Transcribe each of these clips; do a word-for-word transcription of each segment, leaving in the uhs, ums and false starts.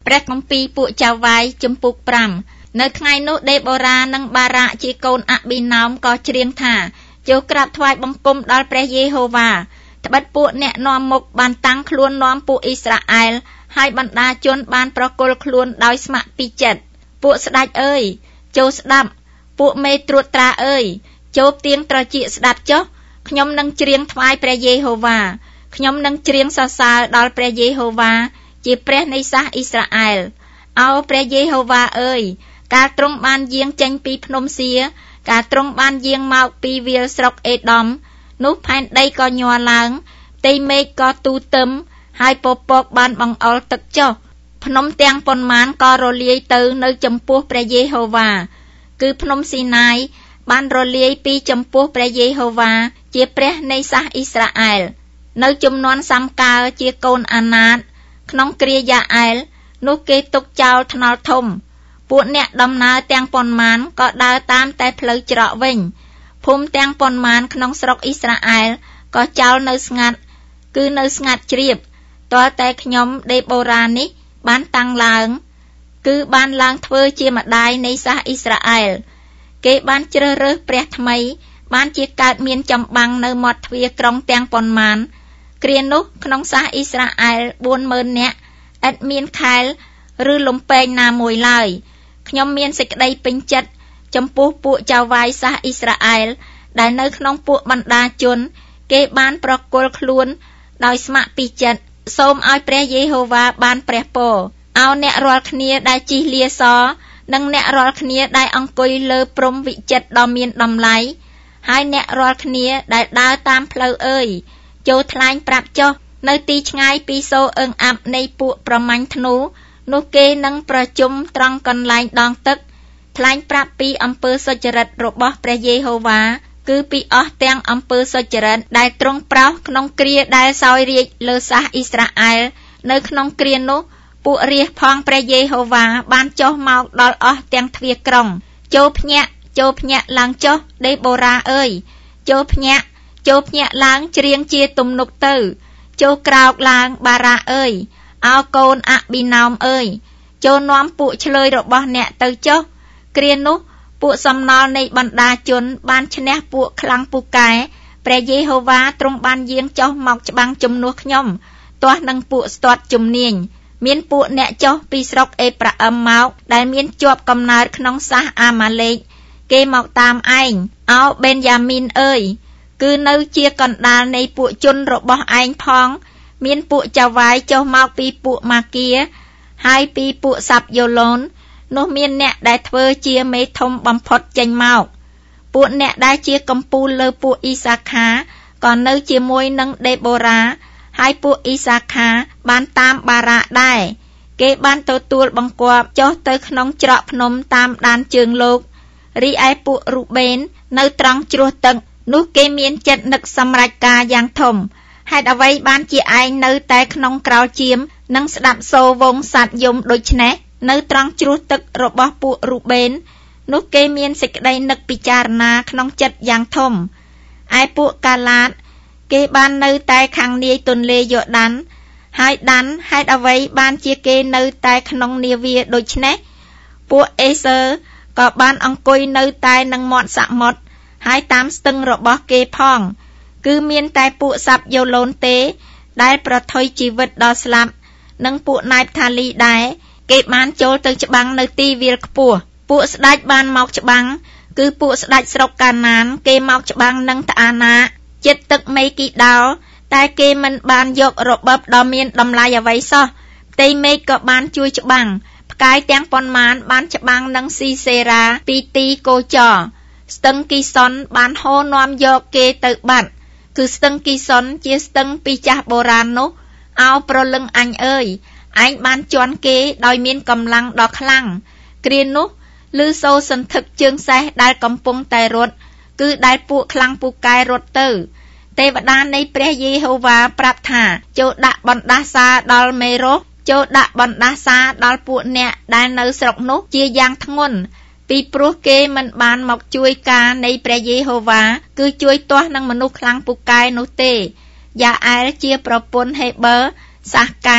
ព្រះគម្ពីរពួកចៅវាយជំពូកប្រាំនៅថ្ងៃនោះដេបូរ៉ានិងបារ៉ាជាកូនអាប៊ីណោមក៏ច្រៀងថាចូលក្រាបថ្វាយបង្គំដល់ព្រះយេហូវ៉ាត្បិតពួកអ្នកនាំមុខបានតាំងខ្លួននាំពួកអ៊ីស្រាអែលហើយបណ្ដាជនបានប្រគល់ខ្លួនដោយស្ម័គ្រពីចិត្តពួកស្ដេចអើយចូលស្ដាប់ពួកមេត្រួតត្រាអើយចូលទៀងត្រចៀកស្ដាប់ចុះខ្ញុំនឹងច្រៀងថ្វាយព្រះយេហូវ៉ាខ្ញុំនឹងច្រៀងសរសើរដល់ព្រះយេហូវ៉ាជាព្រះនៃសាសអ៊ីស្រាអែលអោព្រះយេហូវ៉ាអើយកាលទ្រង់បានយាងចេញពីភ្នំសៀកាលទ្រង់បានយាងមកពីវាលស្រុកអេដុំនោះផែនដីក៏ញ័រឡើងផ្ទៃមេឃក៏ទូទឹមហើយពពកបានបង្អុរទឹកចុះភ្នំទាំងប៉ុន្មានក៏រលាយទៅនៅចំពោះព្រះយេហូវ៉ាគឺភ្នំស៊ីណាយបានរលាយពីចំពោះព្រះយេហូវ៉ាជាព្រះនៃសាសអ៊ីស្រាអែលនៅជំនាន់សំកើជាកូនអាណាតក្នុងគ្រាយ៉ាអែលនោះគេទុកចោលថ្នល់ធំពួកអ្នកដំណើរទាំងប៉ុន្មានក៏ដើរតាមតែផ្លូវច្រកវិញភូមិទាំងប៉ុន្មានក្នុងស្រុកអ៊ីស្រាអែលក៏ចោលនៅស្ងាត់គឺនៅស្ងាត់ជ្រាបទាល់តែខ្ញុំដេបូរ៉ានេះបានតាំងឡើងគឺបានឡើងធ្វើជាម្ដាយនៃសាសអ៊ីស្រាអែលគេបានជ្រើសរើសព្រះថ្មីបានជាកើតមានចម្បាំងនៅមាត់ទ្វារក្រុងទាំងប៉ុន្មានគ្រានោះក្នុងសាសអ៊ីស្រាអែល បួនម៉ឺន នាក់ឥតមានខែលឬលំពេងណាមួយឡើយខ្ញុំមានសេចក្តីពេញចិត្តចំពោះពួកចៅវាយសាសអ៊ីស្រាអែលដែលនៅក្នុងពួកបណ្ដាជនគេបានប្រគល់ខ្លួនដោយស្ម័គ្រពីចិត្តសូមឲ្យព្រះយេហូវ៉ាបានព្រះពរអោអ្នករាល់គ្នាដែលជិះលាសនិងអ្នករាល់គ្នាដែលអង្គុយលើព្រំវិចិត្រដ៏មានតម្លៃហើយអ្នករាល់គ្នាដែលដើរតាមផ្លូវអើយចូលថ្លែងប្រាប់ចុះនៅទីឆ្ងាយពីសូរអឹងអាប់នៃពួកប្រមាញ់ធ្នូនោះគេនឹងប្រជុំត្រង់កន្លែងដងទឹកថ្លែងប្រាប់ពីអំពើសុចរិតរបស់ព្រះយេហូវ៉ាគឺពីអស់ទាំងអំពើសុចរិតដែលទ្រង់ប្រោសក្នុងគ្រាដែលសោយរាជ្យលើសាសអ៊ីស្រាអែលនៅក្នុងគ្រានោះពួករាជផងព្រះយេហូវ៉ាបានចុះមកដល់អស់ទាំងទ្វារក្រុងចូលភ្ញាក់ចូលភ្ញាក់ឡើងចុះដេបូរ៉ាអើយចូលភ្ញាក់ចូលភ្ញាក់ឡើងច្រៀងជាទំនុកទៅចូលក្រោកឡើងបារ៉ាអើយអោកូនអាប៊ីណោមអើយចូលនាំពួកឆ្លើយរបស់អ្នកទៅចុះគ្រានោះពួកសំណល់នៃបណ្ដាជនបានឈ្នះពួកខ្លាំងពូកែព្រះយេហូវ៉ាទ្រង់បានយាងចុះមកច្បាំងជំនួសខ្ញុំទាស់នឹងពួកស្ទាត់ជំនាញមានពួកអ្នកចុះពីស្រុកអេប្រាអឹមមកដែលមានជាប់កំណើតក្នុងសាសអាម៉ាឡេកគេមកតាមឯងអោបេនយ៉ាមីនអើយគឺនៅជាកណ្ដាលនៃពួកជនរបស់ឯងផងមានពួកចៅវាយចុះមកពីពួកម៉ាគៀហើយពីពួកសាប់យ៉ូឡូននោះមានអ្នកដែលធ្វើជាមេធំបំផុតចេញមកពួកអ្នកដែលជាកំពូលលើពួកអ៊ីសាខាក៏នៅជាមួយនឹងដេបូរ៉ាហើយពួកអ៊ីសាខាបានតាមបារ៉ាដែរគេបានទទួលបង្គាប់ចុះទៅក្នុងច្រកភ្នំតាមដានជើងលោករីឯពួករូបេននៅត្រង់ជ្រោះទឹកនោះគេមានចិត្តនឹកសម្រេចការយ៉ាងធំហេតុអ្វីបានជាឯងនៅតែក្នុងក្រោលជាមនិងស្ដាប់សូរវងសត្វយំដូច្នេះនៅត្រង់ជ្រោះទឹករបស់ពួករូបេននោះគេមានសេចក្តីនឹកពិចារណាក្នុងចិត្តយ៉ាងធំឯពួកកាឡាតគេបាននៅតែខាងនាយទន្លេយ៉ូដានហើយដានហេតុអ្វីបានជាគេនៅតែក្នុងនាវាដូច្នេះពួកអេសើក៏បានអង្គុយនៅតែនឹងមាត់សមុទ្រហើយតាមស្ទឹងរបស់គេផងគឺមានតែពួកសាប់យ៉ូឡូនទេដែលប្រថុយជីវិតដល់ស្លាប់និងពួកណៃបថាលីដែរគេបានចូលទៅច្បាំងនៅទីវាលខ្ពស់ពួកស្ដេចបានមកច្បាំងគឺពួកស្ដេចស្រុកកាណានគេមកច្បាំងនឹងតាអាណាចិត្តទឹកមេគីដោតែគេមិនបានយករបបដ៏មានតម្លៃអ្វីសោះផ្ទៃមេឃក៏បានជួយច្បាំងផ្កាយទាំងប៉ុន្មានបានច្បាំងនឹងស៊ីសេរ៉ាពីទីកូចស្ទឹងគីសុនបានហូរនាំយកគេទៅបាត់គឺស្ទឹងគីសុនជាស្ទឹងពីចាស់បុរាណនោះអោប្រលឹងអញអើយឯងបានជន់គេដោយមានកម្លាំងដ៏ខ្លាំងគ្រានោះឮសូរសន្ធឹកជើងសេះដែលកំពុងតែរត់គឺដែលពួកខ្លាំងពូកែរត់ទៅទេវតានៃព្រះយេហូវ៉ាប្រាប់ថាចូលដាក់បណ្ដាសាដល់មេរោសចូលដាក់បណ្ដាសាដល់ពួកអ្នកដែលនៅស្រុកនោះជាយ៉ាងធ្ងន់ពីព្រោះគេមិនបានមកជួយការនៃព្រះយេហូវ៉ាគឺជួយទាស់នឹងមនុស្សខ្លាំងពូកែនោះទេយ៉ាអែលជាប្រពន្ធហេបឺសាសកែន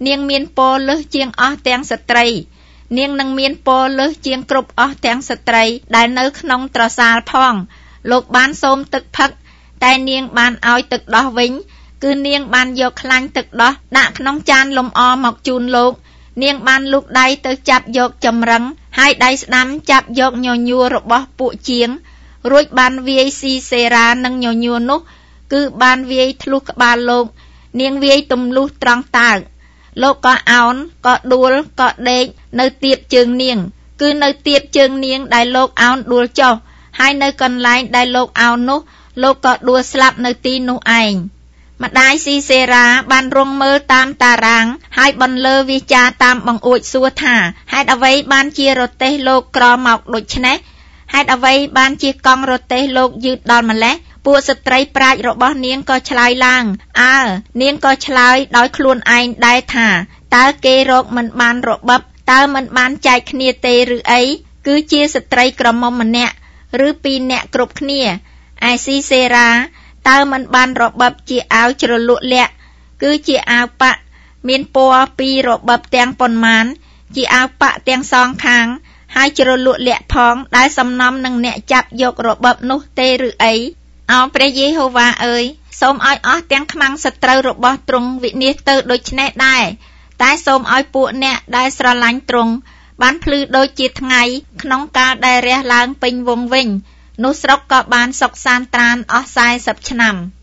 នាងមានពរលើសជាងអស់ទាំងស្ត្រីនាងនឹងមានពរលើសជាងគ្រប់អស់ទាំងស្ត្រីដែលនៅក្នុងត្រសាលផងលោកបានសូមទឹកផឹកតែនាងបានឲ្យទឹកដោះវិញគឺនាងបានយកខ្លាញ់ទឹកដោះដាក់ក្នុងចានលំអមកជូនលោកនាងបានលូកដៃទៅចាប់យកចម្រឹងហើយដៃស្ដាំចាប់យកញញួររបស់ពួកជាងរួចបានវាយស៊ីសេរ៉ានឹងញញួរនោះគឺបានវាយធ្លុះក្បាលលោកនាងវាយទម្លុះត្រង់តើលោកក៏អោនក៏ដួលក៏ដេកនៅទៀតជើងនាងគឺនៅទៀតជើងនាងដែលលោកអោនដួលចុះហើយនៅកន្លែងដែលលោកអោននោះលោកក៏ដួលស្លាប់នៅទីនោះឯងម្ដាយស៊ីសេរ៉ាបានរងមើលតាមតារាងហើយបន្លឺវាចាតាមបង្អួចសួរថាហេតុអ្វីបានជារទេះលោកក្រមកដូច្នេះហេតុអ្វីបានជាកង់រទេះលោកយឺតដល់ម្លេះពួកស្ត្រីប្រាជ្ញរបស់នាងក៏ឆ្លើយឡើងអើនាងក៏ឆ្លើយដោយខ្លួនឯងដែរថាតើគេរកមិនបានរបបតើមិនបានចែកគ្នាទេឬអីគឺជាស្ត្រីក្រមុំម្នាក់ឬពីរនាក់គ្រប់គ្នាឯស៊ីសេរ៉ាតើមិនបានរបបជាអាវជ្រលក់លាក់គឺជាអាវប៉ាក់មានពណ៌ពីររបបទាំងប៉ុន្មានជាអាវប៉ាក់ទាំងសងខាងហើយជ្រលក់លាក់ផងដែលសំណំនឹងអ្នកចាប់យករបបនោះទេឬអីអោព្រះយេហូវ៉ាអើយសូមឲ្យអស់ទាំងខ្មាំងសត្រូវរបស់ទ្រង់វិនាសទៅដូច្នេះដែរតែសូមឲ្យពួកអ្នកដែលស្រឡាញ់ទ្រង់បានភ្លឺដូចជាថ្ងៃក្នុងកាលដែលរះឡើងពេញវង្វវិញនោះស្រុកក៏បានសុខសាន្តត្រានអស់សែសិបឆ្នាំ